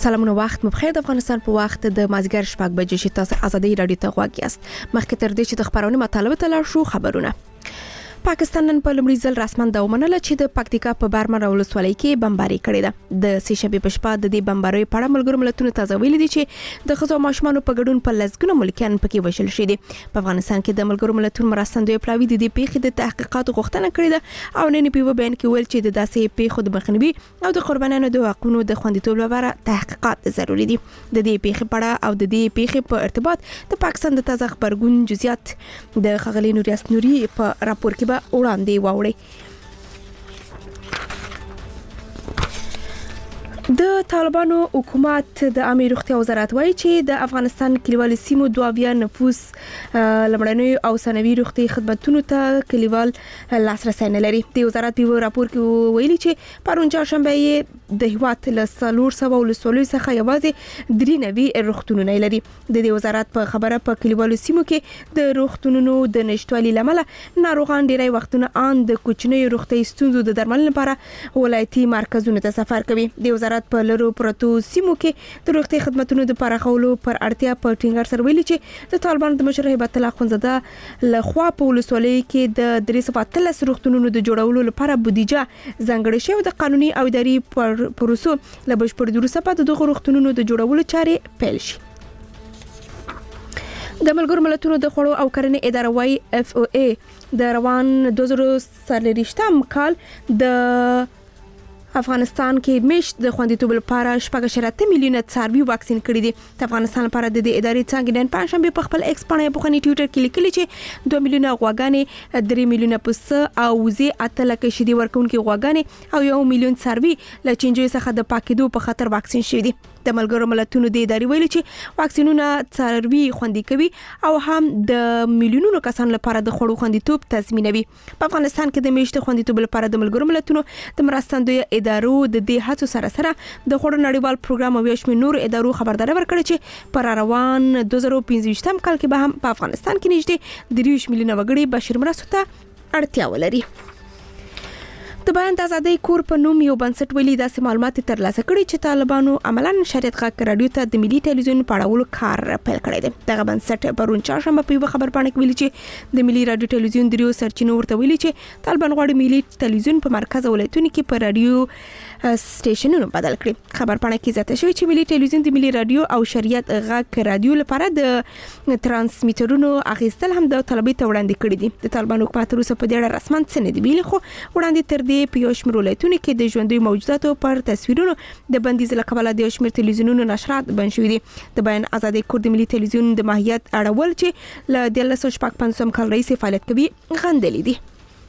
سلامونه وخت مبخیر د افغانستان په وخت د مازیګر شپږ بجې چې تاسو ازادي رادیو ته غواړئ یاست مخکې تر دې چې د خبرونې مطالبه تلل شو خبرونه پاکستان نن په لومړي ځل رسماً دا ومنله چې د پکتیکا په برمل ولسوالۍ کې بمباري کړې ده د سې شنبې په شپه د دې بمبارۍ په اړه ملګرو ملتونو تازه ویلي دي چې د ښځو او ماشومانو په ګډون په لسګونو ملکیان پکې وژل شوي دي په افغانستان کې د ملګرو ملتونو مرستندوی پلاوي د دې پیښې د تحقیقاتو غوښتنه کړې ده او نن په بیان کې ویل چې د داسې پیښو د مخنیوي او د قربانیانو د حقوقو د خوندیتوب لپاره تحقیقات ضروری دي د دې پیښې په اړه او د دې پیښې په ارتباط د پاکستان د تازه خبرګون جزئیات د خغلی نوریاس نوري په راپور کې به وړاندې د طالبانو حکومت د عامه روغتیا وزارت وایي چې د افغانستان کلیوالي سیمو 22 نفوس لمړنیو او ثانوي روغتي خدماتو ته کلیوال لاسرسي نه لري د وزارت په راپور کې ویلي چې پرون چهارشنبه د هیواد له 400 ولسوالۍ څخه یوازې 93 روغتونونه لري د دې وزارت په خبره په کلیوالو سیمو کې د روغتونونو د نشټوالي لامل ناروغان ډیری وختونه ان د کوچنۍ روغتي ستونزو د درملنې لپاره ولایتي مرکزونو ته سفر کوي د وزارت په لرو پرتو سیمو کې د روغتي خدماتو د پراخولو پر اړتیا په ټینګار سره ویلي چې د طالبانو د مشر هیبت الله اخونزاده له خوا په ولسوالۍ کې د 313 روغتونونو د جوړولو لپاره بودیجه ځانګړې شوې د قانوني او اداري پروسو له بشپړ وروسته په دغه روغتونونو د جوړولو چارې پیل شي د ملګرو ملتونو د خوړو او کرنې اداره وايي FAO د روان 2023 کال د افغانستان کې مشت د خوندیتوب لپاره 4.8 میلیونه څاروي واکسین کړي دي د افغانستان لپاره د ادارې څنګه نن پنځشنبه په خپل ایکس باندې په خني ټوئیټر کې لیکلي چې 2 میلیونه غواګانې 3 میلیونه پسه او زی اتلکه شدي ورکونکي غواګانې او 1 میلیون څاروي له چینجې څخه د پاکیدو په خطر واکسین شوي دي د ملګرو ملتونو د ادارې ویلي چې واکسینونه څاروي خوندي کوي او هم د میلیونونو کسانو لپاره د خوړو خوندیتوب تضمینوي په افغانستان کې د مشت خوندیتوب لپاره د ملګرو ملتونو د مرستندوی ادارو د دې هڅو سره د خوړو نړیوال پروګرام او یشمیر نور ادارو خبرداري ورکړه چې پر روان 2015 کال کې به هم په افغانستان کې نږدې 3 میلیونه وګړي بشري مرستو ته اړتیا ولري د بیان د ازادۍ کور په نوم یو بنسټ ویلي داسې معلومات ترلاسه کړي چې طالبانو عملاً شریعت غږ رادیو ته د ملي ټلویزیون پاړولو کار پیل کړی دی دغه بنسټ پرون چهارشنبه په خبر پاڼه کې ویلي چې د ملي رادیو ټلویزیون دریو سرچینو ورته ویلي چې طالبان غواړي ملي ټلویزیون په مرکز ولایتونو کې په رادیو سټیشنونو بدل کړي خبر پاڼه کې زیاته شوی چې ملي ټلویزیون د ملي رادیو او شریعت غږ رادیو لپاره د ترانسمیټرونو اخیستل هم د طلبي ته وړاندې کړي دي د طالبانو حکومت روسه په دې اړه رسماً څه نه دی ویلي خو وړاندې تر دې په یو شمېر ولایتونو کې د ژوندۍ موجوداتو پر تصویرونو د بندیز له کبله د یو شمېر ټلویزیونونو نشرات بند شوي دي د بیان ازادۍ کور د ملي ټلویزیون د ماهیت اړول چې له 1955 کال راهیسې فعالیت کوي غندلې دي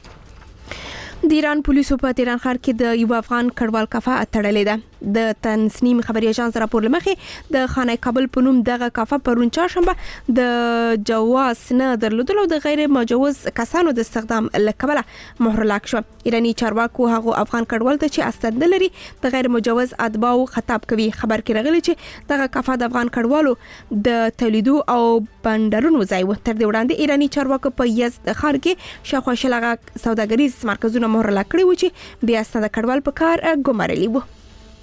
د ایران پولیسو په تهران ښار کې د یو افغان کډوال کافه اتړلې ده د تنسنیم خبري اژانس راپور لمخې د خانه کابل په نوم دغه کافه پرون چهارشنبه د جواز نه درلودلو د غیر مجوز کسانو د استخدام لکبله مهر لاک شو ایرانی چارواکو هغه افغان کډوال ته چې استند لري د غیر مجوز اتباع خطاب کوي خبر کې راغلی چې دغه کافه د افغان کډوالو د تولیدو او بندرونو ځای و تر دې وړاندې ایرانی چارواکو په یزد ښار کې شاوخوا شلغه سوداګریز مرکزونه مهر لاک کړی و چې بیا ستنه کډوال په کار ګمارلی و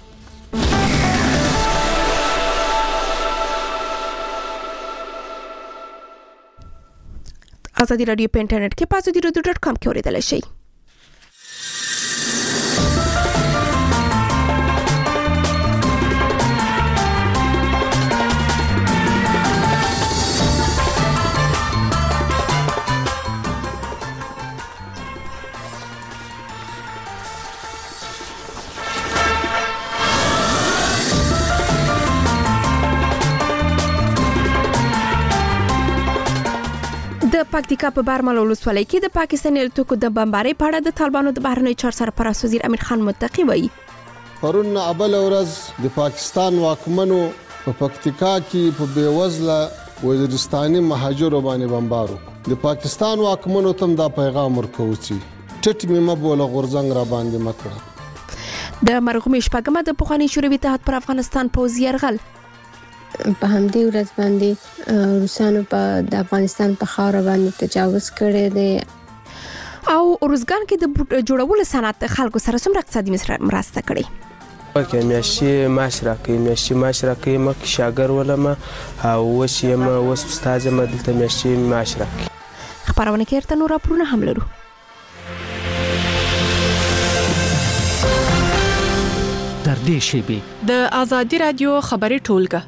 ازادي رادیو په انټرنیټ کې pazadiradio.com کې اوریدل شي د پکتیکا په برمل ولسوالۍ کې د پاکستاني الوتکو د بمبارۍ په اړه د طالبانو د بهرنی چارو سرپرست وزیر امیر خان متقی وایي پرون اول ورځ د پاکستان واکمنو په پکتیکا کې په بیوزله وزیرستاني مهاجرو باندې بمبار وکړ د پاکستان واکمنو ته دا پیغام ورکوي چې ټټ میمه بوله غورځنګ را باندې مکړه د مرغومي شپږمه د پخوانی شوروي اتحاد پر افغانستان پوځ یرغل په همدې ورځ باندې روسانو په د افغانستان په خاوره باندې تجاوز کړی دی او روزګان کې د جوړولو صنعت خلکو سره څومره اقتصادي مرسته کړې اوکې میاشتې معاش راکوي مخکې شاګرد ولم او اوس استاد یم دلته میاشتې معاش راکوي. خبرونه کې ارته نور راپورونه هم لرو. در دې شیبې د آزادي رادیو خبري ټولګه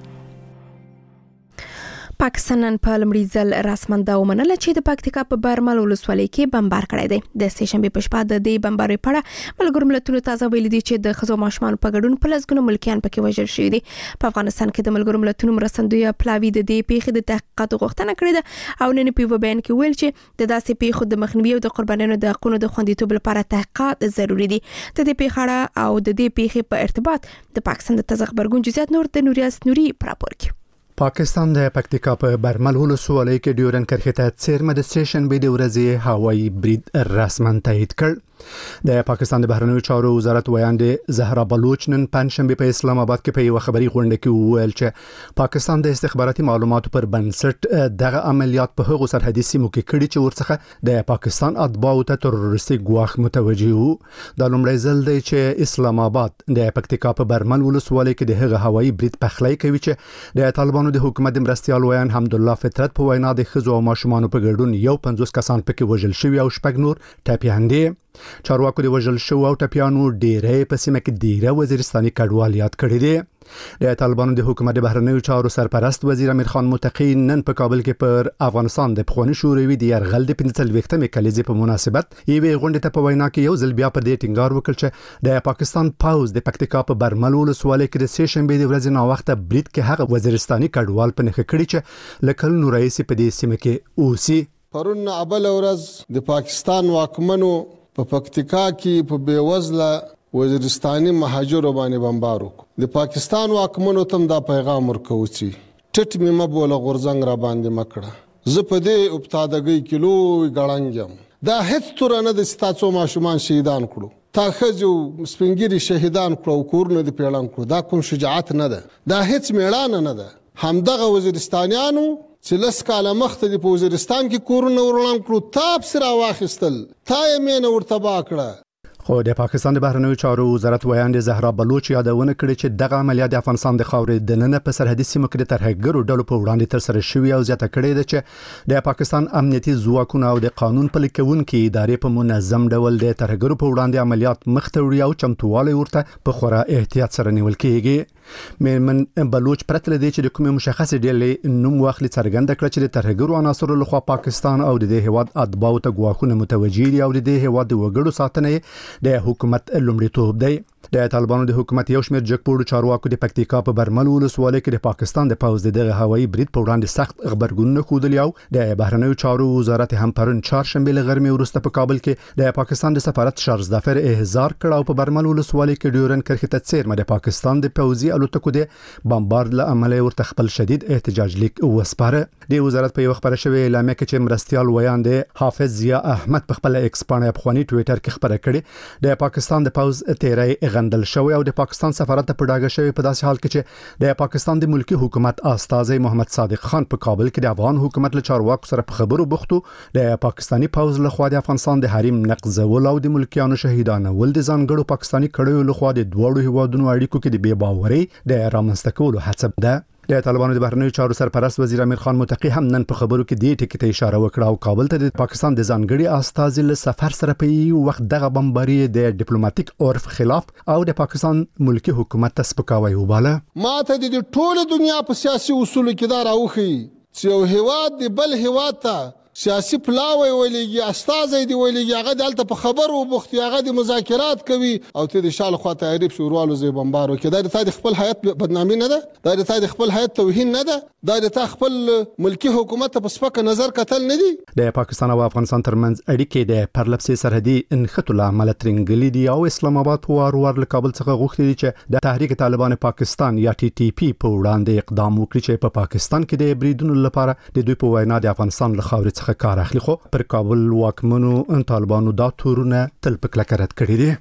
پاکستان په لمړي ځل رسماً دا ومنله چې د پکتیکا په برمل ولسوالۍ کې بمبار کړی دی. د سه شنبه په شپه د دې بمبارۍ په اړه ملګرو ملتونو تازه ویلي دي چې د ښځو ماشومان په ګډون په لسګونو ملکیان پکې وژل شوي دي. په افغانستان کې د ملګرو ملتونو مرستندوی پلاوی د دې پیښې د تحقیقات غوښتنه کړې ده او نن په بیان کې ویل چې د داسې پیښو د مخنیوي او د قربانیانو د حقوقو د خوندیتوب لپاره تحقیقات ضروری دي. د دې پیښې او د دې پیښې په ارتباط د پاکستان د تازه خبرګون جزئیات نور د نوریاس نوري راپور کوي. پاکستان د پکتیکا په برمل ولسوالۍ کې ډیورن کرښې ته څیرمه د سټیشن به د ورځې هوایي برید رسماً تایید کړ. د پاکستان د بهرنیو چارو وزارت ویاندې زهرا بلوچ نن پنځشنبه په اسلام آباد کې په یو خبري غونډه کې وویل چې پاکستان د استخباراتي معلوماتو پر بنسټ دغه عملیات په هغو سرحدي سیمو کې کړي چې ورڅخه د پاکستان اتباعو ته تروریستي ګواښ متوجه وو. دا لومړی ځل دی چې اسلام آباد د پکتیکا په برمل ولسوالۍ کې د هغه هوایي برید پخلی کوي چې د طالبانو د حکومت د مرستيال ویان حمدالله فطرت په وینا د ښځو او ماشومانو په ګډون 50 کسان پکې وژل شوي او شپږ نور ټپیان دي. چارواکو د وژل شو او ټپیانو ډیره په سیمه کې ډیره وزیرستاني کډوال یاد کړی دی. د طالبانو د حکومت د بهرنیو چارو سرپرست وزیر امیر خان متقی نن په کابل کې پر افغانستان د پخوانی شوروي د يرغل د 45مه کلیزې په مناسبت یوې غونډې ته په وینا کې یو ځل بیا په دې ټینګار وکړ چې د پاکستان پاوز د پکتیکا په برمل ولسوالۍ کې د سه شنبه د ورځې نو وخت برید کې هغه وزیرستاني کډوال په نخښه کړی چې لکل نورایسي په دې سیمه کې اوسي. پرون اول ورځ د پاکستان واکمنو په پکتیکا کې په بیوزله وزیرستاني مهاجرو باندې بمبار وکړ. د پاکستان واکمنو ته دا پیغام ورکوي چې ټټ مې بوله غورځنګ را باندې مکړه. زه په دې ابتداګي کیلو غړنګم. دا هیڅ تور نه د ستاسو ماشومان شهیدان کړو. تا خځو سپینګری شهیدان کړو کورونه د پیړان کړو. دا کوم شجاعت نه ده. دا هیڅ میړانه نه ده. همدغه وزیرستانیانو چې لس کاله مخته د وزیرستان کې کورونه ورلان کړو تاب سره واخیستل تا یې مینه ورتبا کړه. خو د پاکستان د بهرنیو چارو وزارت ویاندې زهرا بلوچ یادونه کړې چې دغه عملیات د افغانستان د خاورې د نن په سرحدي سیمو کې د ترهګرو ډلو په وړاندې تر سره شوی او زیاته کړې ده چې د پاکستان امنیتي ځواکونه او د قانون پلي کوونکي ادارې په منظم ډول د ترهګرو په وړاندې عملیات مخته وړي او چمتووالی ورته په خورا احتیاط سره نیول کېږي. مېرمن بلوچ پرته لدی چې د کومې مشخصې ډلې نوم واخلي څرګنده کړه چې د ترهګرو عناصرو لخوا پاکستان او د دې هیواد اتباعو ته ګواښونه متوجه دي او د دې هیواد د وګړو ساتنه د حکومت لومړیتوب دی. د طالبانو د حکومت یو شمېر جګپوړو چارواکو د پکتیکا په برمل ولسوالۍ کې د پاکستان د پوځ دغه هوایي برید په وړاندې سخت خبرګونونه ښودلي او د بهرنیو چارو وزارت هم پرون چهارشنبه له غرمې وروسته په کابل کې د پاکستان د سفارت شارزدافر احضار کړ او په برمل ولسوالۍ کې ډیورن کرښې ته څیرمه د پاکستان د پوځي الوتکو د بمبارد له امله ورته خپل شدید احتجاج لیک وسپاره. د وزارت په یو خبره شوی اعلامیه کې چې مرستيال ویاند حافظ ضیا احمد په خپل ایکس باندې افغاني ټوئیټر کې خبره کړې د پاکستان د پوځ تیرای غندل شوی او د پاکستان سفارت په ډاګه شوی په داسې حال کې چې د پاکستان د ملکی حکومت استاذ محمد صادق خان په کابل کې د افغان حکومت له چارواکو سره په خبرو بوختو د پاکستاني پوځ له خوا د افغانستان د حریم نقضول او د ملکیانو شهیدانو ول د ځانګړو پاکستاني کړیو له خوا د دوړو هیوادونو اړیکو کې د بې باورۍ د رامنځته کولو هڅه ده. د طالبانو د بهرنیو چارو سرپرست وزیر امیر خان متقی هم نن په خبرو کې دې ټکی ته اشاره وکړه او کابل ته د پاکستان د ځانګړي استاذ له سفر سره په یو وخت دغه بمباري د ډیپلوماټیک عرف خلاف او د پاکستان ملکی حکومت ته سپکاوی وباله. ما ته د ټوله دنیا په سیاسي اصولو کې دا راوخی چې یو هیواد د بل هیواد ته سیاسي پلاوی ولېږي استاذ دی ولېږي هغه دلته په خبرو بوختي هغه د مذاکرات کوي او ته د شال خوا تعریف شوروالو زی بمبارو کې دا د خپل حیات بدنامي نه ده دا د خپل حیات توهین نه ده دا د خپل ملکی حکومت په سپک نظر کتل نه دي. د پاکستان او افغانستان ترمنځ اړیکې د پرلپسې سرحدي انخټو له امله ترنګلې دي او اسلام آباد په وار له کابل څخه غوښتي دي چې د تحریک طالبان پاکستان یا ټي ټي پی په وړاندې اقدام وکړي چې په پاکستان کې د بریدونو لپاره د دوی په وینا د افغانستان له خاورې څخه کار اخلي. خو پر کابل واکمنو طالبانو دا تورونه تل په کلکه رد کړي دي.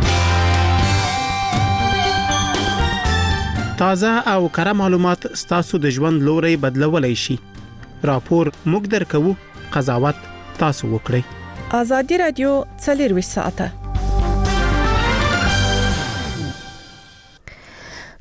تازه او کره معلومات ستاسو د ژوند لوري بدلولای شي. راپور موږ درکو، قضاوت تاسو وکړئ. آزادي رادیو 24 ساعته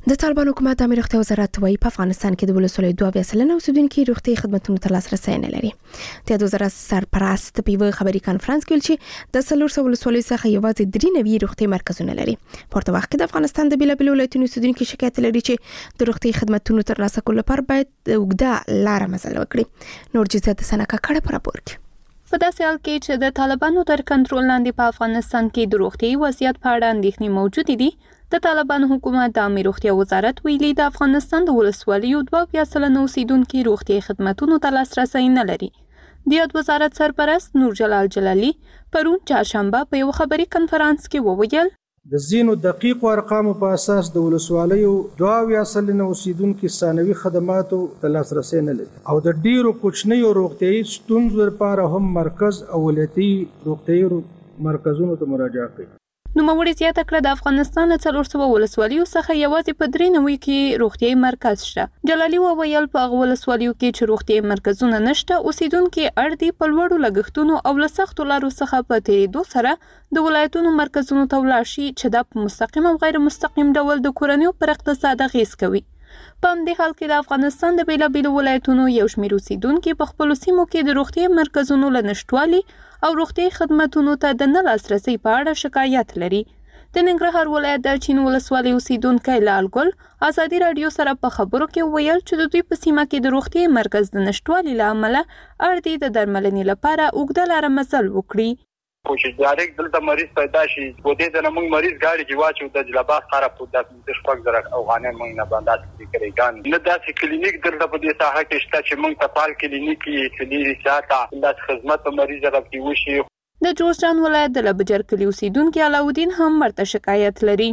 د طالبان حکومت د امیر روغتیا وزارت وايي په افغانستان کې د ولسوالۍ 2.2 اوسیدونکو روغتي خدماتو ته لاسرسي نه لري. د وزارت سرپرست په یو خبري کانفرنس کې ویل چې د 300 ولسوالۍ څخه یوازې 93 روغتي مرکزونه لري. په وخت کې د افغانستان د بیلابیلو ولایتونو اوسیدونکو شکایت لري چې د روغتي خدماتو ترلاسه کولو لپاره باید وګړه لار مزل وکړي. نور جزئیات سنکا کړه پر راپور کې. په داسې حال کې چې د طالبانو تر کنټرول لاندې په افغانستان کې د روغتي وضعیت په اړه اندېښنې موجود دي، د طالبانو حکومت د امیر روغتیا وزارت ویلي د افغانستان د ولسوالیو 2.2 اوسیدونکو روغتي خدماتو ته لاسرسي نه لري. د یاد وزارت سرپرست نور جلال جلالی پرون چهارشنبه په یو خبري کانفرنس کې وویل د زینو دقیق ارقامو په اساس د ولسوالیو 2.2 اوسیدونکو ثانوي خدماتو ته لاسرسي نه لري او د ډیرو کوچنیو روغتي ستونزو لپاره هم مرکز او ولایتي روغتي مرکزونو ته مراجعه کوي. نو موري زیاته کړه د افغانستان 400 ولسوالیو څخه یوازې په 93 کې روغتي مرکز شته. جلالی وویل په ولسوالیو کې چې روغتي مرکزونه نشته، اوسیدونکو اړدي په لوړو لګښتونو او لسختو لارو څخه په تیریدو سره د ولایتونو مرکزونو ته ولاړ شي چې د مستقیم او غیر مستقیم ډول د کورنیو پر اقتصاد اغیز کوي. په همدې حال کې د افغانستان د بیلابیلو ولایتونو یو شمېر اوسیدونکو په خپل سیمو کې د روغتي مرکزونو له نشټوالي او روغتي خدماتو ته د نه لاسرسي په اړه شکایت لري. د ننګرهار ولایت د چین ولسوالۍ اوسیدونکو لال ګل ازادي رادیو سره په خبرو کې ویل چې د دوی په سیمه کې د روغتي مرکز د نشټوالي لامل اړدي د درملنې لپاره اوږده لار مزل وکړي. کوشش ډایرکټ دلته مریض پیدا شي په دې د موږ مریض گاډي کې واچو د جلبات خراب په داسې شپږ زره افغانان موږ نه باندې کړی ګان نه داسې کلینیک دلته په دې ساحه کې شته چې موږ ته پال کلینیک کې کلی ساته د خدمت مریض راځي وشي. د جوزجان ولایت د لبجر کلی اوسیدونکو علاودین هم ورته شکایت لري.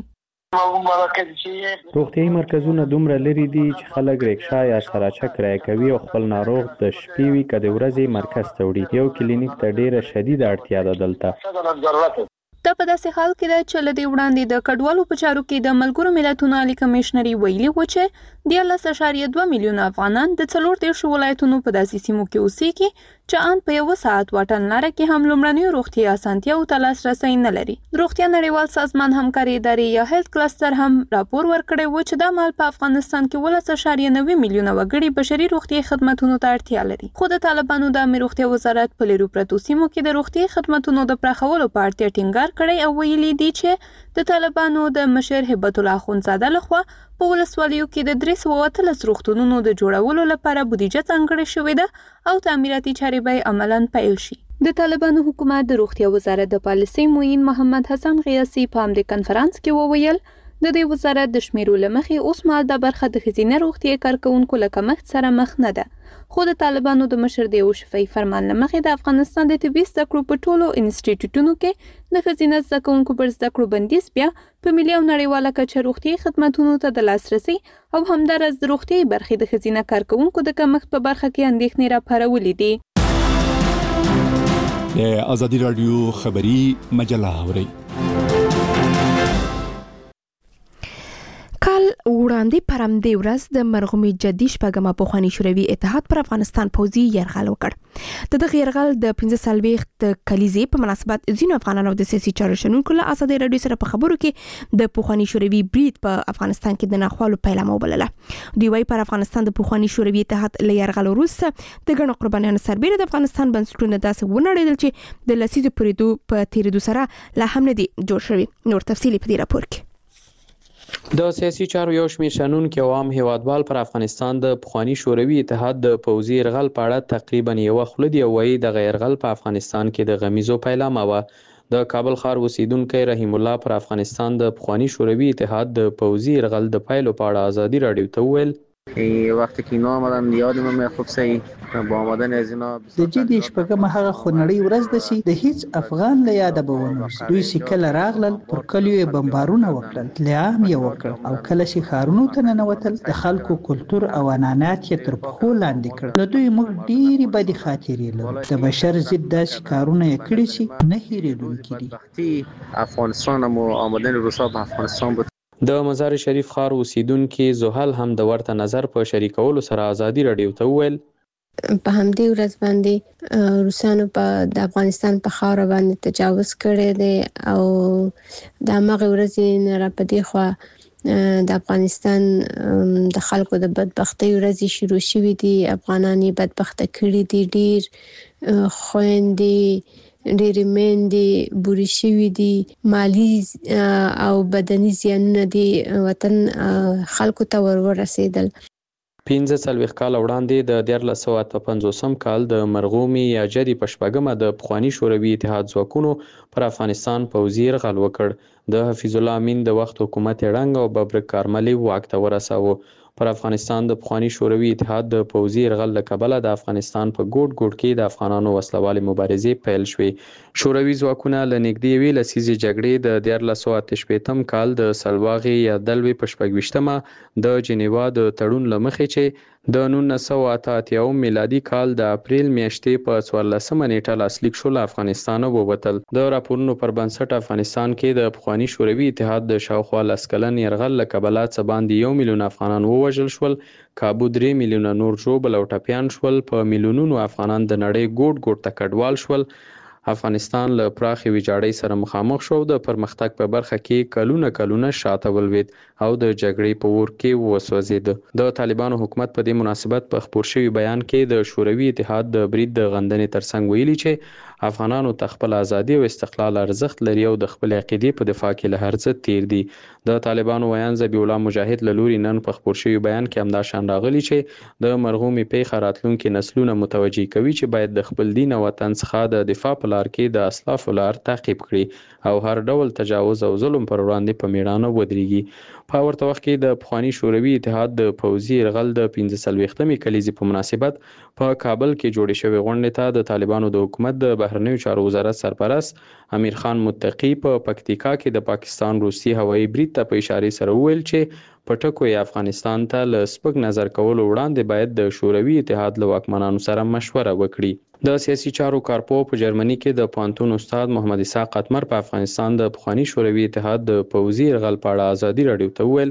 روغتیايي مرکزونه دومره لري دي چې خلک ریکشا یا سراچه کرایه کوي او خپل ناروغ د شپې وي که د ورځې مرکز ته وړي. یو کلینیک ته ډیره شدیده اړتیا ده دلته. دا په داسې حال کې ده چې له دې وړاندې د کډوالو په چارو کې د ملګرو ملتونو عالی کمشنري ویلي و چې 13.2 میلیونه افغانان د 14 ولایتونو په داسې سیمو کې اوسېږي چې ان په 1 ساعت واټن لاره کې هم لومړنیو روغتي اسانتیاو ته لاسرسي نه لري. روغتیا نړیوال سازمان همکاري ادارې یا هیلث کلستر هم راپور ورکړی و چې دا مال په افغانستان کې 13.9 میلیونه وګړي بشري روغتي خدماتو ته اړتیا لري. خو د طالبانو د امیر روغتیا وزارت په لیرو پرتو سیمو کې د روغتي خدماتو د پراخولو په اړتیا ټینګار کړی او ویلي دي چې د طالبانو د مشر هبت الله اخوندزاده لخوا په ولسوالیو کې د 313 روغتونونو د جوړولو لپاره بودیجه ځانګړې شوې ده او تعمیراتي چارې به عملاً پیل شي. د طالبانو حکومت د روغتیا وزارت د پالیسي معین محمد حسن غیاثي په همدې کانفرنس کې وویل د دې وزارت د شمیرو لمخې اوس مال د برخه د ښځینه روغتیا کارکونکو له کمښت سره مخ نه ده. خو د طالبانو د مشر دیو شفیع فرمان لمخې د افغانستان د طبي زده کړو په ټولو انسټیټیوټونو کې د ښځینه زده کوونکو پر زده کړو بندیز بیا په ملي او نړیواله کچه روغتي خدماتو ته د لاسرسي او همدارس د روغتي برخې د ښځینه کارکونکو د کمښت په برخه کې اندېښنې راپارولې دي. د ازادي رادیو خبری مجله اوري. کال وړاندې پر همدې ورځ د مرغومي جدي شپږمه پخواني شوروي اتحاد پر افغانستان پوځي یرغل وکړ. د دغه یرغل د 15 کلیزې په مناسبت ځینو افغانانو د سیاسي چارو شنونکو له ازادي رادیو سره په خبرو کې د پخواني شوروي برید په افغانستان کې د ناخوالو پیلامه وبلله. دوی وايي پر افغانستان د پخواني شوروي اتحاد له یرغل وروسته د ګڼو قربانیانو سربېره د افغانستان بنسټونه داسې ونړېدل چې د لسیزو په تیریدو سره لا هم نه دي جوړ شوي. نور تفصیلی په دې راپور کې. د سیاسي چارو یو شمېر شنونکي او عام هیوادوال پر افغانستان د پخواني شوروي اتحاد د پوځي یرغل په اړه تقریبا یو خوله دی وایي د یرغل په افغانستان کې د غمیزو پیلامه و. د کابل ښار اوسیدونکی رحیم الله پر افغانستان د پخواني شوروي اتحاد د پوځي یرغل د پایلو په اړه ازادي رادیو ته وویل وقتی که اینا آمدن یادم میاد خوب سعی با آمدن از اینا د جدي شپږم هغه خونړی ورځ ده چې د هیڅ افغان له یاده به ونه دوی چې کله راغلل پر کلیو یې بمبارونه وکړل، قیام یې وکړ او کله چې ښارونو ته ننوتل د خلکو کلتور او عنعنات یې تر پښو لاندې کړل. له دوی موږ ډېرې بدې خاطرې لرو. د بشر ضد داسې کارونه یې کړي چې نه هېرېدونکي دي. افغانستان هم آمدن روسا به افغانستان بود. د مزار شریف ښار اوسیدونکي زحل هم د ورته نظر په شریکولو سره ازادي رادیو ته وویل په همدې ورځ باندې روسانو په د افغانستان په خاوره باندې تجاوز کړی دی او د هغې ورځې نه را په دې خوا د افغانستان د خلکو د بدبختی ورځې شروع شوې دي. افغانان یې بدبخته کړي دي، ډیر خويندې ډېرې میندې بوري شوي دي، مالی او بدني زیانونه دي وطن خلکو ته ورسېدل. 15 کال وړاندې د 1950 کال د مرغومي یا جدي په شپږمه د پخوانی شوروي اتحاد ځواکونو پر افغانستان پوځي یرغل وکړ. د حفیظ الله امین د وخت حکومت ړنګ او ببرک کارملي واک ته ورساوه. پر افغانستان د پخوانی شوروي اتحاد د پوځي یرغل له کبله د افغانستان په ګوټ ګوټ کې د افغانانو وسلوالې مبارزې پیل شوې. شوروي ځواکونه له نږدې یوې لسیزې جګړې د 1988 کال د سلواغې یا دلوي په 26مه د جنیوا د تړون له مخې چې د 1988 میلادي کال د اپریل میاشتې په 14مه نیټه لاسلیک شو له افغانستان ووتل. د راپورونو پر بنسټ افغانستان کې د پخوانی شوروي اتحاد د شاوخوا 10 کلن یرغل له کبله څه باندې 1 میلیون افغانان ووژل شول، کابو 3 میلیونه نور ژوبل او ټپیان شول، په میلیونونو افغانان د نړۍ ګوټ ګوټ ته کډوال شول. افغانستان له پراخې ویجاړۍ سره مخامخ شو، د پرمختګ په برخه کې کلونه شاته ولوید او د جګړې په اور کې وسوځید. د طالبانو حکومت په دې مناسبت په خپور شوی بیان کې د شوروي اتحاد د برید د غندنې ترڅنګ ویلي چې افغانانو ته خپل ازادي او استقلال ارزښت لري او د خپل عقیدې په دفاع کې له هر څه تیر دي. د طالبانو ویان ذبیح الله مجاهد له لوري نن په خپور شوی بیان کې همدا شان راغلی چې د مرغومي پیښه راتلونکي نسلونه متوجي کوي چې باید د خپل دین او وطن څخه د دفاع په لار کې د اسلافو لار تعقیب کړي او هر ډول تجاوز او ظلم پر وړاندې په میړانه ودرېږي. په ورته وخت کې د پخوانی شوروي اتحاد د پوځي یرغل د 45مې کلیزې په مناسبت په کابل کې جوړې شوې غونډې ته د طالبانو د حکومت د بهرنیو چارو وزارت سرپرست امیر خان متقی په پکتیکا کې د پاکستان روسي هوایي برید ته په اشاره سره وویل چې په ټکو یې افغانستان ته له سپک نظر کولو وړاندې باید د شوروي اتحاد له واکمنانو سره مشوره وکړي. د سیاسي چارو کارپو په جرمني کې د پوهنتون استاد محمد اسحاق قطمر په افغانستان د پخوانی شوروي اتحاد د پوځي یرغل په اړه ازادي راډیو ته وویل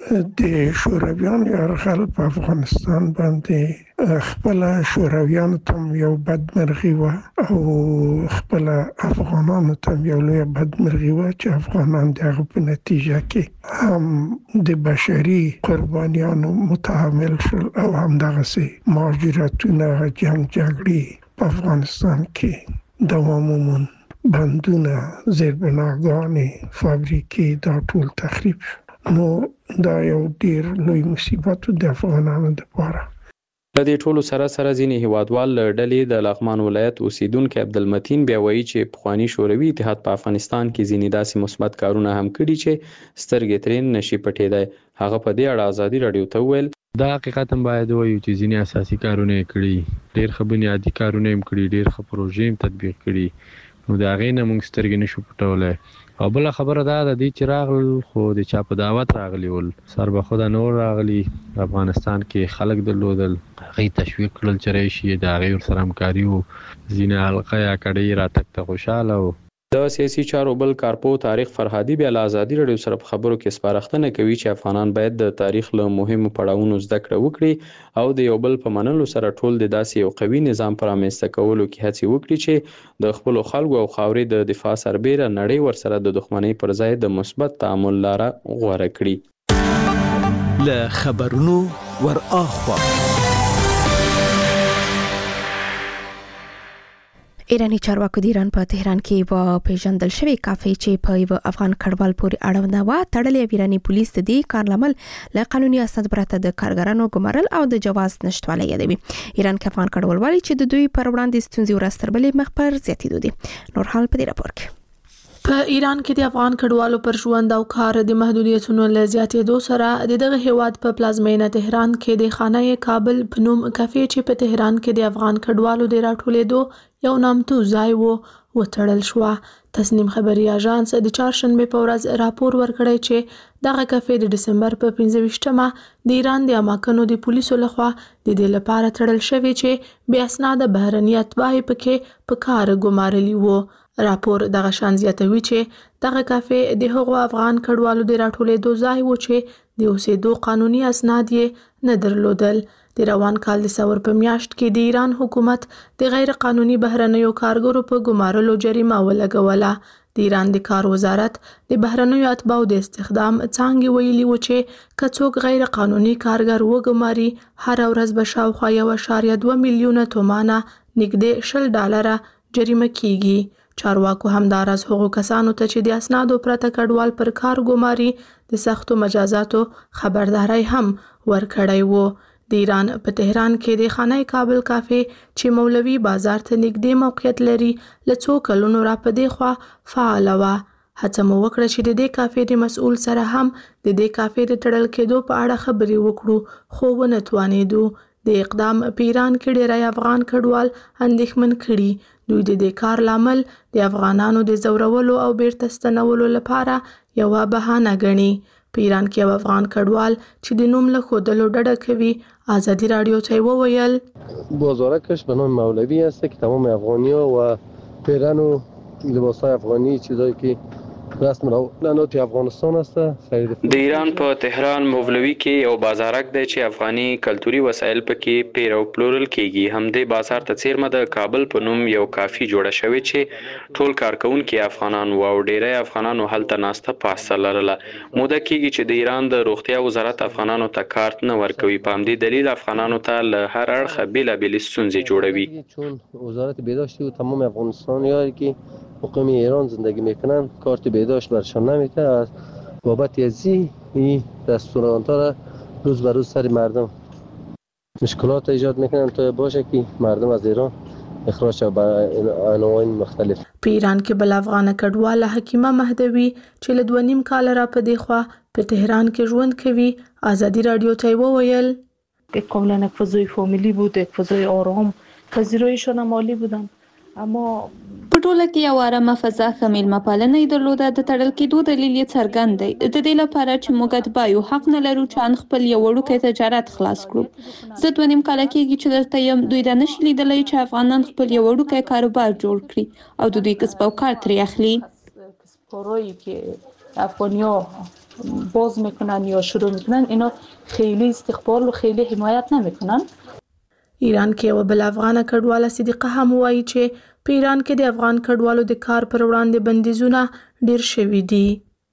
د شورویانو یرغل په افغانستان باندې خپل شورویانو ته یو بدمرغي و او خپل افغانانو ته یو لوی بدمرغي و چې افغانان دغه په نتیجه کې هم د بشري قربانیانو متحمل شول او هم دغه مهاجرتونه جګړې په افغانستان کې دوام وموند. بندونه، زیربناګانې، فابریکې دا ټول تخریب شو. نو دا یو ډیر لوی مصیبت د افغانانو لپاره. د دې ټولو سره ځینې هیوادوال له ډلې د لغمان ولایت اوسیدونکو عبدالمتین بیا وایي چې پخوانی شوروي اتحاد په افغانستان کې ځینې داسې مثبت کارونه هم کړي چې سترګې ترې نشي پټېدای. هغه په دې اړه ازادي راډیو ته وویل دا حقیقتا باید وایو چې ځینې اساسي کارونه یې کړي، ډېر ښه بنیادي کارونه یې کړي، ډېر ښه پروژې یې تطبیق کړي، نو د هغې نه موږ سترګې نشو پټولی. او بله خبره دا د دې چې راغلل خو د چا په دعوت راغلي ول، سربخوده نور راغلي، افغانستان کې خلک درلودل، هغې تشویق کړل چې راشي، د هغې ورسره همکاري و، ځینې حلقه یا کډۍ راتګ ته خوشحاله و. د سیاسي چارو بل کارپو تاریخ فرهادي بیا له ازادي راډیو سره په خبرو کې سپارښتنه کوي چې افغانان باید د تاریخ له مهمو پړاوونو زده کړه وکړي او د یو بل په منلو سره ټول د داسې یو قوي نظام پر رامنځته کولو کې هڅې وکړي چې د خپلو خلکو او خاورې د دفاع سربیره نړۍ ورسره د دښمنۍ پر ځای د مثبت تعامل لاره غوره کړي. له خبرونو ور اخوا ایرانی چارواکو د ایران په تهران کې و پیژندل شوی کافي چې په یو افغان کډوال پورې اړوند و تړلې ایرانی پولیس د دې کار لامل له قانوني اسناد پرته د کارګرانو ګمارل او د جواز نشټوالی یادوي. ایران کې افغان کډوال والی چې د دوی پر وړاندې ستونزې ورستربلې مخ پر زیاتېدو دي. نور حال په دې راپور کې په ایران کې د افغان کډوالو پر ژوند او کار د محدودیتونو له زیاتېدو سره دغه هیواد په پلازمینه تهران کې د خانه کابل په نوم کافي چې په تهران کې د افغان کډوالو د راټولېدو یو نامتو ځای وتړل شو. تسنیم خبري اژانس د چهارشنبه په ورځ راپور ورکړی چې دغه کافي د دسمبر په 25مه د ایران د اماکنو د پولیسو لخوا د دې لپاره تړل شوی چې بې اسناده بهرني اتباع پکې په کار ګمارلي وو. راپور دغه شان زیاتوي چې دغه کافي د هغو افغان کډوالو د راټولېدو ځای و چې د اوسېدو قانوني اسناد یې نه درلودل. د روان کال د ثور په میاشت کې د ایران حکومت د غیر قانوني بهرنیو کارګرو په ګمارلو جریمه ولګوله. د ایران د کار وزارت د بهرنیو اتباعو د استخدام څانګې ویلي و چې که څوک غیر قانوني کارګر وګماري هر ورځ به شاوخوا 1.2 میلیونه تومانه نږدې $10 جریمه کیږي. چارواکو همداراز هغو کسانو ته چې د اسنادو پرته کډوال پر کار ګماري د سختو مجازاتو خبرداری هم ورکړی وو. د ایران په تهران کې د خانه کابل کافه چې مولوي بازار ته نږدې موقعیت لري له څو کلونو را په دې خوا فعاله وه. هڅه مو وکړه چې د دې کافې د مسؤل سره هم د دې کافې د تړل کېدو په اړه خبرې وکړو خو ونه توانېدو. د اقدام په ایران کې ډېری افغان کډوال اندېښمن کړي. دوی د دې کار لامل د افغانانو د زورولو او بیرته ستنولو لپاره یوه بهانه ګڼي. په ایران کې یو افغان کډوال چې د نوم له ښودلو ډډه کوي آزادی رادیو ته وویل بازارکش به نام مولوی است که تمام افغانی‌ها و پیرن و لباس‌های افغانی چیزایی که رسم الخط افغانستان است. د ایران په تهران مولوی کې یو بازارک دی چې افغاني کلتوري وسایل پکې پیر او پلورل کیږي. همدې بازار ته څیرمه د کابل په نوم یو کافي جوړه شوې چې ټول کارکونکي افغانان وو او ډیری افغانانو هلته ناسته پاسته لرله. موده کیږي چې د ایران د روغتیا وزارت افغانانو ته کارت نه ورکوي. په همدې دلیل افغانانو ته له هر اړخه بیلابیلې ستونزې جوړوي. چون وزارت بهداشت و تمام افغانستانیایی که مقیم ایران زندگی میکنن کارت بهداشت برشان نمیده. از بابت ازی این رستورانت ها را روز به روز سر مردم مشکلات ایجاد میکنن تا باشه که مردم از ایران اخراج شد به عناوین مختلف. په ایران کې بل افغان کډواله حکیمه مهدوی چې له 2.5 کال را په دی خوا په تهران کې ژوند کوي آزادی رادیو ته وویل یک کاملا یک فضای فامیلی بود، یک فضای آرام، پذیرایشان هم عالی بودن. اما په ټوله کې یو آرامه فضا ښه میلمه پالنه یې درلوده. د تړل کېدو دلیل یې څرګند دی. د دې لپاره چې موږ اتباع حق نه لرو چې ان خپل یو وړوکی تجارت خلاص کړو. زه 2.5 کاله کېږي چې دلته یم. دوی دا نشي لیدلی چې افغانان خپل یو وړوکی کاروبار جوړ کړي او د دوی کسب او کار ترې اخلي. کارهایی که افغانی‌ها باز میکنن یا شروع میکنن اینا خیلی استقبال و خیلی حمایت نمیکنن. ایران کې یو بل افغان کډواله صدیقه هم وایي چې په ایران کې د افغان کډوالو د کار پر وړاندې بندیزونه ډیر شوي دي.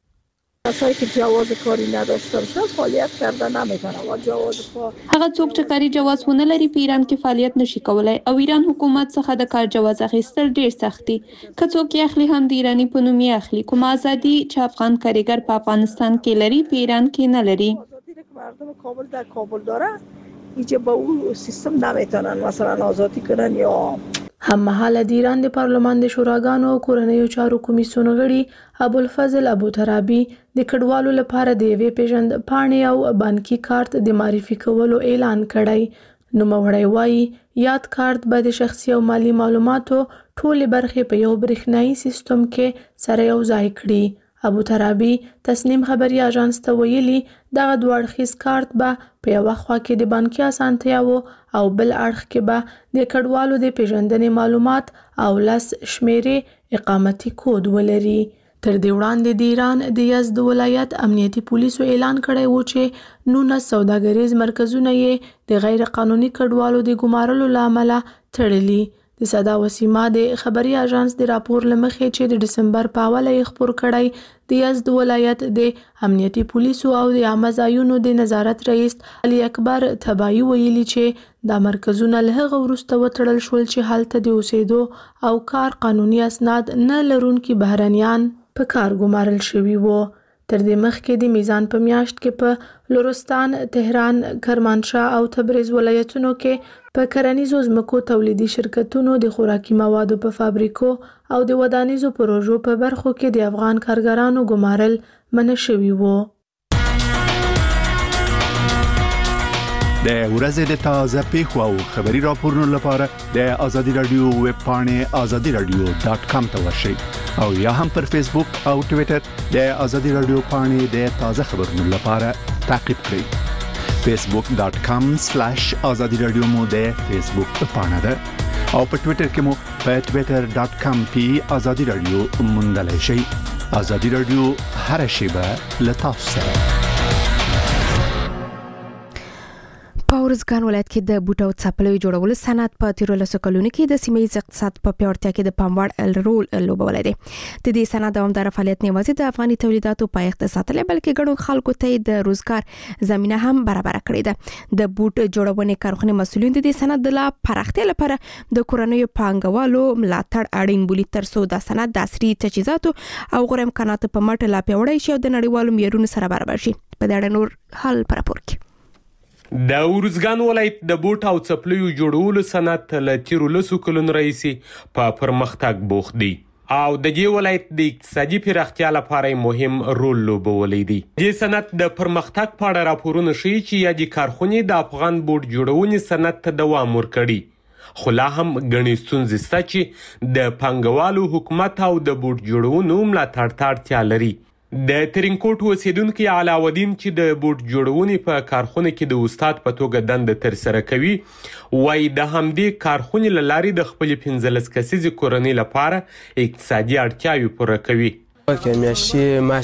کسایی که جواز کاری نداشته باشن فعالیت کردن نمیتونن و جواز کار هغه څوک چې کاري جواز ونه لري په ایران کې فعالیت نشي کولای او ایران حکومت څخه د کار جواز اخیستل ډیر سخت دي. که څوک یې اخلي هم د ایرانی په نوم یې اخلي. کوم ازادي چې افغان کارګر په افغانستان کې لري په ایران کې نه لري. مردم کابل در کابل داره اینجا با اون سیستم نمیتونن مثلا آزادی کنن یا هم مهاله د ایران د پارلمان د شوراګانو او کورنیو چارو کمیسیون غړي ابوالفضل ابوترابي د کډوالو لپاره د یوې پیژند پاڼې او بانکي کارت د معرفي کولو اعلان کړی. نوموړی وایي یاد کارت به د شخصي او مالی معلوماتو ټولې برخې په یو برېښنایي سیستم کې سره یو ځای کړي. ابوترابي تسنیم خبري اژانس ته ویلي دغه دوه اړخیز کارت به په یوه خوا کې د بانکي اسانتیاوو او بل اړخ کې به د کډوالو د پیژندنې معلومات او 10 شمیرې اقامتي کود ولري. تر دې وړاندې د ایران د یزد ولایت امنیتي پولیسو اعلان کړی و چې 19 سوداګریز مرکزونه یې د غیر قانوني کډوالو د ګمارلو له امله تړلي. د صدا وسیما د خبري اژانس د راپور لمخې چې د ډسمبر په اوله یې خپور کړی د یزد ولایت د امنیتي پولیسو او د عامه ځایونو د نظارت رئیس علي اکبر تبایی ویلي چې دا مرکزونه له هغه وروسته وتړل شول چې هلته د اوسېدو او کار قانوني اسناد نه لرونکي بهرنیان په کار ګمارل شوي وو. تر دې مخکې د میزان په میاشت کې په لورستان، تهران، کرمانشاه او تبریز ولایتونو کې په کرنیزو ځمکو تولیدي شرکتونو د خوراکي موادو په فابریکو او د ودانیزو پروژو په برخو کې د افغان کارګرانو ګمارل منع شوي وو. د ورځې د تازه پیښو او خبري راپورونو لپاره د آزادی رادیو ویب پاڼې azadiradio.com ته ورشئ او یا هم پر فیسبوک او ټوئیټر د آزادی رادیو پاڼې د تازه خبرونو لپاره تعقیب کړئ. facebook.com/azadiradio مو د فیسبوک پاڼه ده او په ټوئیټر کې مو په twitter.com/azadiradio موندلای شئ. آزادی رادیو هر شیبه له تاسو سره. په ارزګان ولایت کې د بوټو څپلیو جوړولو صنعت په 13 کلونو کې د سیمې اقتصاد په پیاوړتیا کې د پاموړ رول لوبولی دی. د دې صنعت دوامدار فعالیت نه یوازې د افغاني تولیداتو پایښت ساتل بلکې ګڼو خلکو ته د روزګار زمينه هم برابر کړې ده. د بوټ جوړونې کارخانې مسؤلین د دې صنعت د لا پراختیا لپاره د کورنیو پانګوالو ملاتړ اړین بولي ترڅو د صنعت د عصري تجهیزاتو او غوړ امکاناتو په مټ لا پیاوړی شي او د نړیوالو معیارونو سره برابر شي. په دې اړه نور حل پر راپور کې د ارزګان ولایت د بوټ او څپلیو جوړولو صنعت له 13 کلونو راهیسې په پرمختګ بوخت دی او د دې ولایت د اقتصادي پراختیا لپاره مهم رول لوبولی دی. د صنعت د پرمختګ په اړه راپورونه ښیي چې یادي کارخونې د افغان بوټ جوړونې صنعت ته دوام ورکړي، خو لا هم ګڼې ستونزې شته چې د پانګوالو حکومت او د بوټ جوړونو ملاتړ ته اړتیا لري. د ترینکوټ اوسیدونکي علاودین چې د بوټ جوړونې په کارخونه کې د استاد په توګه دنده ترسره کوي وایي د همدې کارخونې له لارې د خپلې 15 کسیزې کورنۍ لپاره اقتصادي اړتیاوې پوره کوي. میاشتې معاش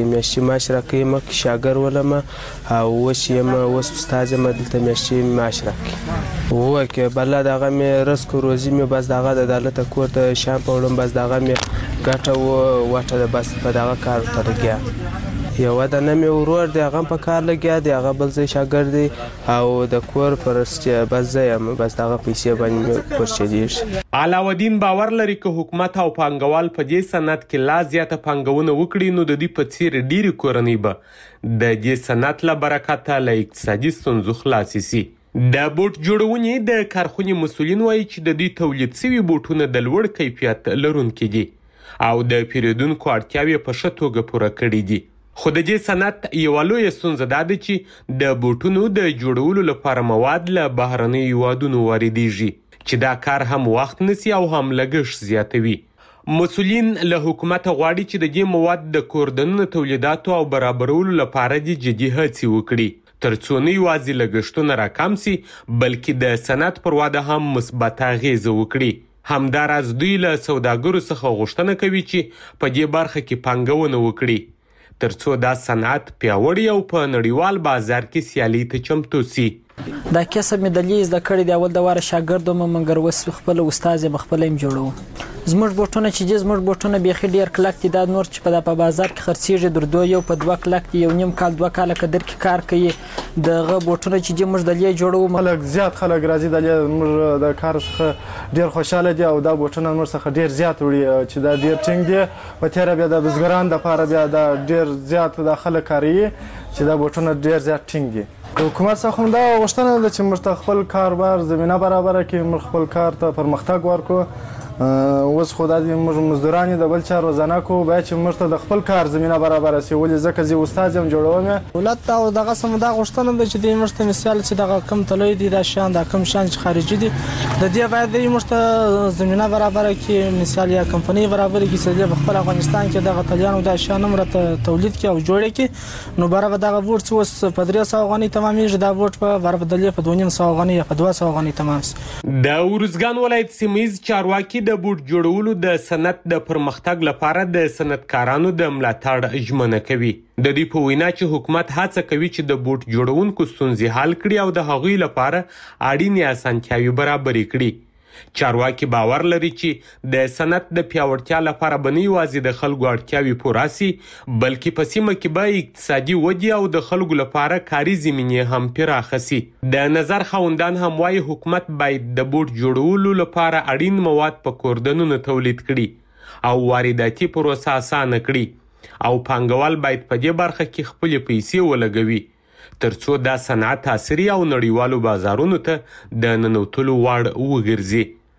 راکوي مخکې شاګرد ولم او اوس استاد یم دلته میاشتې معاش راکوي وکه بله دغه مې رزق روزي مې بس دغه د عدالت کور ته شام په وړم بس دغه مې ګټه واټه د بس په دغه کار ته لګیا یو د نمې ورور دی هغه په کار لګیا دی هغه بل ځای شاګرد دی او د کور پرسته بس ځایم بس دغه پیسې باندې پرچېږي. علاودین باور لري چې حکومت او پانګوال په دې صنعت کې لا زیاته پانګونه وکړي نو د دې په څیر ډېری کورنۍ به د دې صنعت له برکته له اقتصادي ستونزو خلاص شي. د بوټ جوړونې د کارخونې مسؤلین وایي چې د دې تولید شوي بوټونه د لوړ کیفیت لرونکي دي او د پیرودونکو اړتیاوې په ښه توګه پوره کړي دي. خو د دې صنعت یوه لویه ستونزه دا ده چې د بوټونو د جوړولو لپاره مواد له بهرنیو هیوادونو واردېږي چې دا کار هم وخت نیسي او هم لګښت زیاتوي. مسؤلین له حکومت غواړي چې د دې مواد د کوردنونو تولیداتو او برابرولو لپاره د جدي هڅې وکړي ترڅو نه یوازې لګښتونه راکم سي بلکې د صنعت پر وده هم مثبت اغیزه وکړي. همداراز دوی له سوداګرو څخه غوښتنه کوي چې په دې برخه کې پانګونه وکړي ترڅو دا صنعت پیاوړی او په نړیوال بازار کې سیالي ته چمتو سي. دا کسب مې د لیز د کړي د اول د واره شاګرد مونږ وس خپل استاد خپل هم جوړو زموږ بوټونه چې زموږ بوټونه بيخي ډیر کلک دي د نور چې په بازار کې خرڅيږي دردو یو په 2 کلک یو نیم کال 2 کال قدر کې کار کوي دغه بوټونه چې موږ د لیز جوړو خلک زیات خلک راځي د لیز موږ د کار څخه ډیر خوشاله دي او دا بوټونه موږ څخه ډیر زیات وړي چې دا ډیر ټینګ دي په تیر بیا د بزګران د لپاره بیا دا ډیر زیات د خلک کاری چې دا بوټونه ډیر زیات ټینګ دي. حکومت څخه هم دا غوښتنه ده چې موږ خپل کاروبار زمينه برابر کړي موږ خپل کار ته پرمختګ ورکړو. اوس خو د موږ مزدوران د بل چا روزانه کو باید چې موږ ته د خپل کار زمينه برابر شي ولې ځکه چې استاد هم جوړوم دولت او دغه سم دا غوښتنه ده چې د موږ ته مثال چې دغه کم تلوي دي د شان د کم شان خارجي دي د دې باید د موږ ته زمينه برابر کړي مثال یا کمپنۍ برابر کړي چې د خپل افغانستان کې دغه تلیانو د شان مرته تولید کړي او جوړ کړي نو برابر دغه ورڅ اوس په 300 غني تمامېږي دا ورڅ په برابر دلې په 200 غني یا په 200 غني تمام شي. د ارزګان ولایت سیمایي چارواکي د بوټ جوړولو د صنعت د پرمختګ لپاره د صنعتکارانو د ملاتړ ژمنه کوي. د دې په وینا چې حکومت هڅه کوي چې د بوټ جوړونکو ستونزې حل کړي او د هغوی لپاره اړینې اسانتیاوې برابرې کړي. چارواکي باور لري چې د صنعت د پیاوړتیا لپاره به نه یوازې د خلکو اړتیاوې پوره سي بلکې په سیمه کې به اقتصادي ودې او د خلکو لپاره کاري زمینې هم پراخه سي. د نظر خاوندان هم وایي حکومت باید د بوټ جوړولو لپاره اړین مواد په کوردنونو تولید کړي او وارداتي پروسه اسانه کړي او پانګوال باید په دې برخه کې خپل پیسې ولګوي ترڅو دا صنعت عصري او نړیوالو بازارونو ته د ننوتلو وړ وګرځي.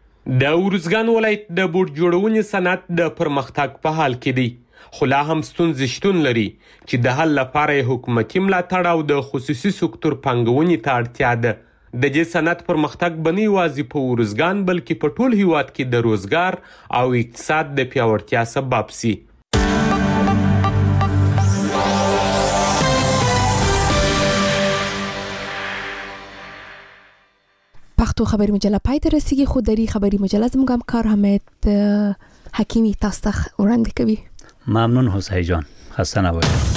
د ارزګان ولایت د بوټ جوړونې صنعت د پرمختګ په حال کې دی خو لا هم ستونزې شتون لري چې د حل لپاره حکومتي ملاتړ او د خصوصي سکتور پانګونې ته اړتیا ده. د دې صنعت پرمختګ به نه یوازې په ارزګان بلکې په ټول هیواد کې د روزګار او اقتصاد د پیاوړتیا سبب سي. پښتو خبري مجله پای ته رسیدي خو دری خبري مجله زموږ همکار حمید حکیمی تاسو ته وړاندې کوي. ممنون حسین جان. خسته نباشید.